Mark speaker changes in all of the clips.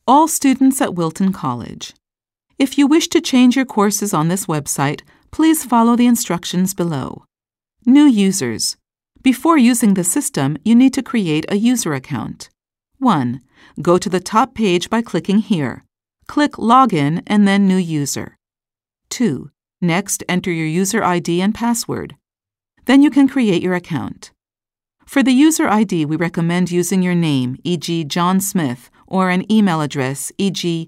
Speaker 1: All students at Wilton College. If you wish to change your courses on this website, please follow the instructions below. New users. Before using the system, you need to create a user account. 1. Go to the top page by clicking here. Click Login and then New User. 2. Next, enter your user ID and password. Then you can create your account. For the user ID, we recommend using your name, e.g. John Smith, or an email address, e.g.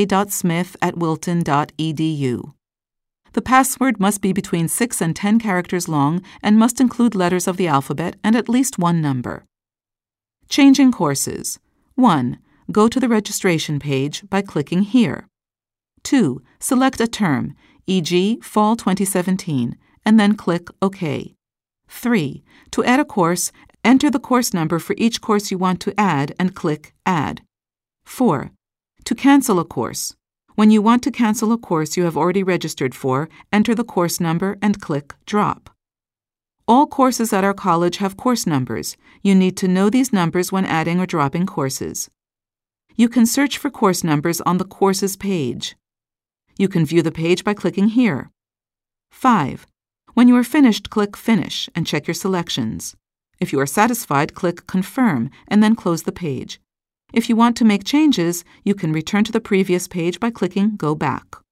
Speaker 1: j.smith@wilton.edu. The password must be between 6 and 10 characters long and must include letters of the alphabet and at least one number. Changing courses. 1. Go to the registration page by clicking here. 2. Select a term, e.g. Fall 2017, and then click OK. 3. To add a course, enter the course number for each course you want to add and click Add. 4. To cancel a course. When you want to cancel a course you have already registered for, enter the course number and click Drop. All courses at our college have course numbers. You need to know these numbers when adding or dropping courses. You can search for course numbers on the Courses page. You can view the page by clicking here. 5. When you are finished, click Finish and check your selections. If you are satisfied, click Confirm and then close the page. If you want to make changes, you can return to the previous page by clicking Go Back.